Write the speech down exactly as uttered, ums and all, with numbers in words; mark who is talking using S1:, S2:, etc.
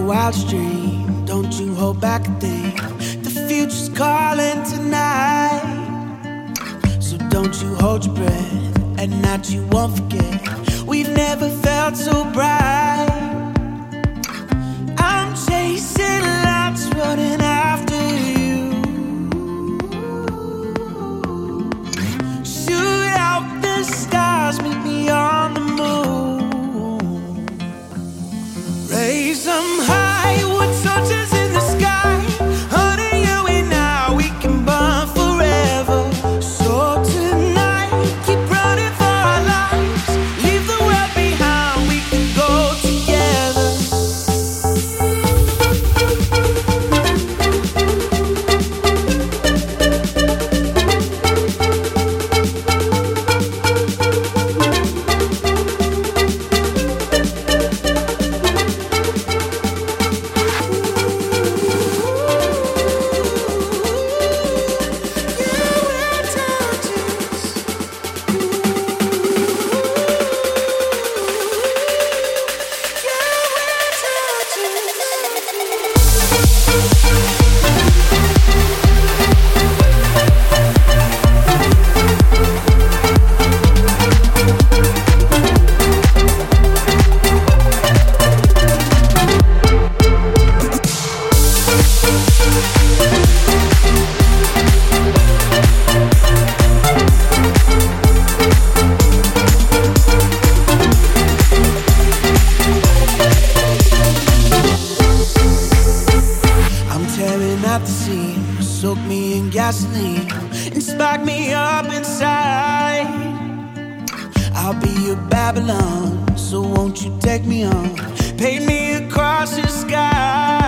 S1: wildest dream. Don't you hold back a thing. The future's calling tonight. So don't you hold your breath. At night you won't forget. We've never felt so bright. I'm chasing lights, running after you. Shoot out the stars, meet me on the moon. Raise them high, wood soldiers in the sky. Honey, you and I, we can burn forever. So tonight, keep running for our lives. Leave the world behind, we can go together. At the seam, soak me in gasoline and spark me up inside. I'll be your Babylon, so won't you take me on? Paint me across the sky.